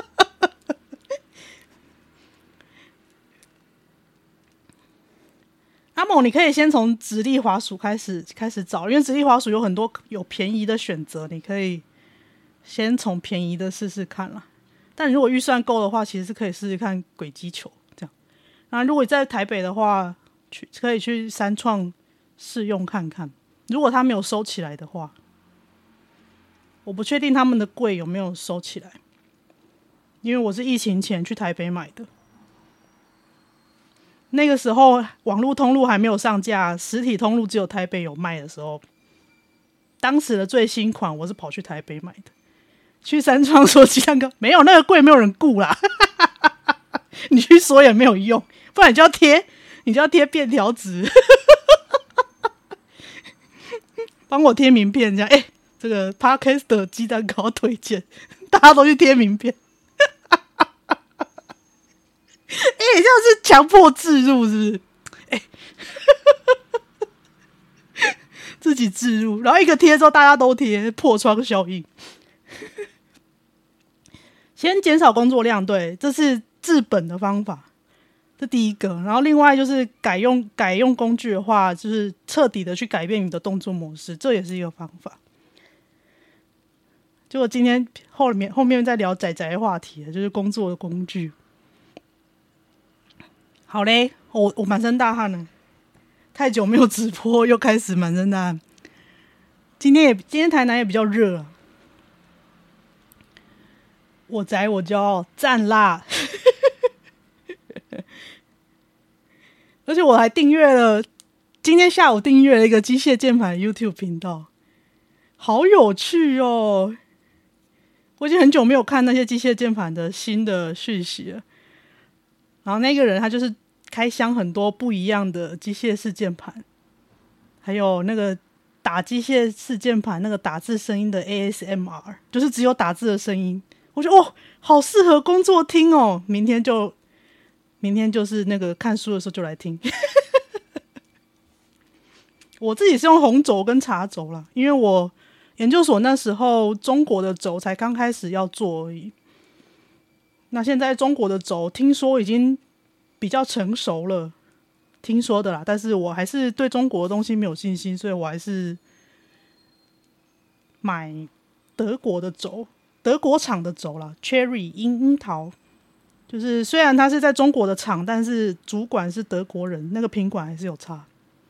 Speaker 3: 阿猛，你可以先从直立滑鼠开始开始找，因为直立滑鼠有很多有便宜的选择，你可以先从便宜的试试看啦。但如果预算够的话，其实是可以试试看鬼击球这样。那如果你在台北的话，去可以去三创试用看看，如果它没有收起来的话，我不确定他们的柜有没有收起来，因为我是疫情前去台北买的，那个时候网络通路还没有上架，实体通路只有台北有卖的时候，当时的最新款我是跑去台北买的，去三创说鸡蛋糕没有，那个柜没有人顾啦。你去说也没有用，不然你就要贴你就要贴便条纸，帮我贴名片，这样哎、欸，这个 Podcast 的鸡蛋糕推荐，大家都去贴名片。哎、欸，这样是强迫置入，是不是？哎、欸，自己置入，然后一个贴之后大家都贴，破窗效应。先减少工作量，对，这是治本的方法。这第一个，然后另外就是改用改用工具的话，就是彻底的去改变你的动作模式，这也是一个方法。结果今天后面后面在聊宅宅的话题，就是工作的工具。好嘞，我我满身大汗了，太久没有直播，又开始满身大汗。今天也今天台南也比较热啊，我宅我骄傲，赞啦！而且我还订阅了，今天下午订阅了一个机械键盘 YouTube 频道，好有趣哦！我已经很久没有看那些机械键盘的新的讯息了。然后那个人他就是开箱很多不一样的机械式键盘，还有那个打机械式键盘那个打字声音的 A S M R， 就是只有打字的声音， 我觉得哦，好适合工作听哦，明天就明天就是那个看书的时候就来听。我自己是用红轴跟茶轴啦，因为我研究所那时候中国的轴才刚开始要做而已。那现在中国的轴听说已经比较成熟了，听说的啦，但是我还是对中国的东西没有信心，所以我还是买德国的轴，德国厂的轴啦 ，Cherry 樱樱桃，就是虽然它是在中国的厂，但是主管是德国人，那个品管还是有差。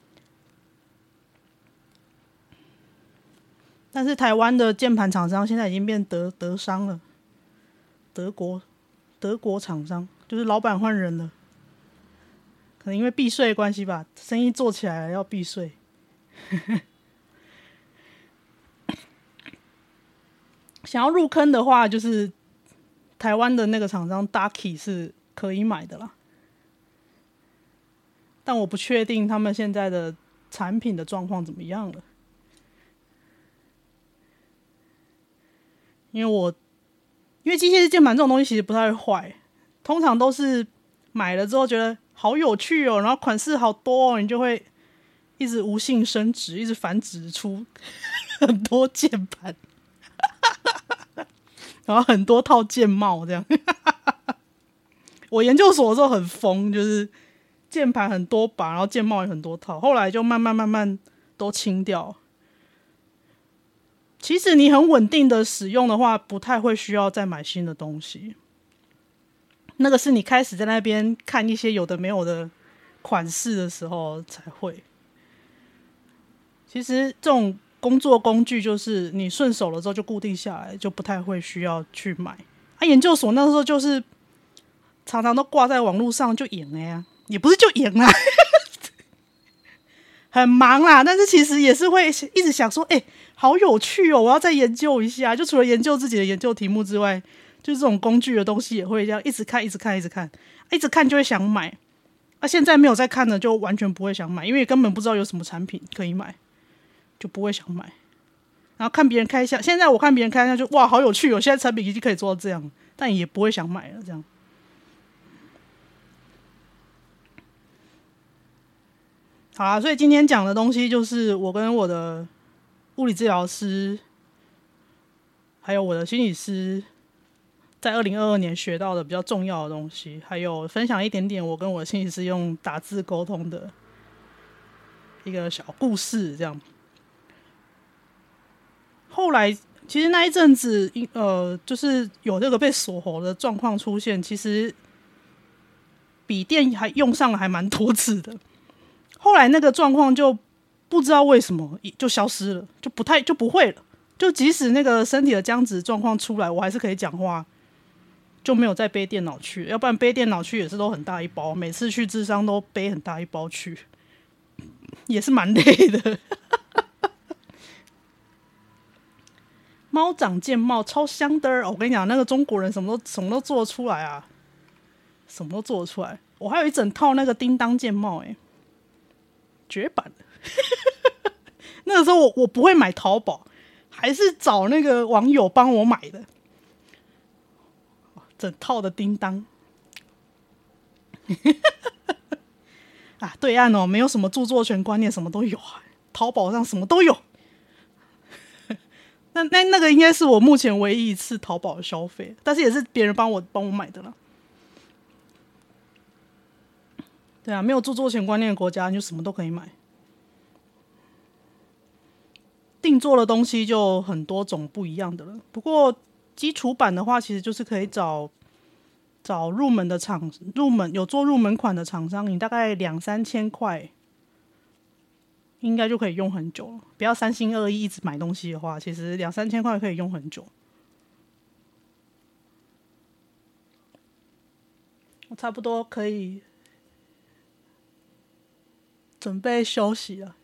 Speaker 3: 但是台湾的键盘厂商现在已经变德德商了，德国德国厂商就是老板换人了，可能因为避税的关系吧，生意做起来了要避税。想要入坑的话，就是台湾的那个厂商 Ducky 是可以买的啦，但我不确定他们现在的产品的状况怎么样了。因为我因为机械式键盘这种东西其实不太会坏，通常都是买了之后觉得好有趣哦，然后款式好多哦，你就会一直无性生殖，一直繁殖出很多键盘，然后很多套键帽这样。我研究所的时候很疯，就是键盘很多把，然后键帽也很多套，后来就慢慢慢慢都清掉。其实你很稳定的使用的话，不太会需要再买新的东西。那个是你开始在那边看一些有的没有的款式的时候才会。其实这种工作工具就是你顺手了之后就固定下来，就不太会需要去买。啊，研究所那时候就是常常都挂在网络上就演了呀，也不是就演啦。很忙啦，但是其实也是会一直想说，哎、欸，好有趣哦，我要再研究一下。就除了研究自己的研究题目之外，就是这种工具的东西也会这样一直看，一直看，一直看，一直看就会想买。啊，现在没有在看的，就完全不会想买，因为根本不知道有什么产品可以买，就不会想买。然后看别人开箱，现在我看别人开箱就哇，好有趣哦，现在产品已经可以做到这样，但也不会想买了，这样。好啦，所以今天讲的东西就是我跟我的物理治疗师，还有我的心理师，在二零二二年学到的比较重要的东西，还有分享一点点我跟我的心理师用打字沟通的一个小故事，这样。后来其实那一阵子，呃，就是有这个被锁喉的状况出现，其实笔电还用上了还蛮多次的。后来那个状况就不知道为什么就消失了，就不太就不会了。就即使那个身体的僵直状况出来，我还是可以讲话，就没有再背电脑去。要不然背电脑去也是都很大一包，每次去諮商都背很大一包去，也是蛮累的。猫掌键帽超香的，我跟你讲，那个中国人什么都什么都做得出来啊，什么都做得出来。我还有一整套那个叮当键帽、欸，哎。绝版的。那个时候我我不会买淘宝，还是找那个网友帮我买的，整套的叮当。啊，对岸哦，没有什么著作权观念，什么都有啊，淘宝上什么都有。那那那个应该是我目前唯一一次淘宝的消费，但是也是别人帮我帮我买的啦。对啊，没有著作权观念的国家，你就什么都可以买。定做的东西就很多种不一样的了。不过基础版的话，其实就是可以找找入门的厂，入门有做入门款的厂商，你大概两三千块，应该就可以用很久了。不要三心二意一直买东西的话，其实两三千块可以用很久。我差不多可以准备休息了，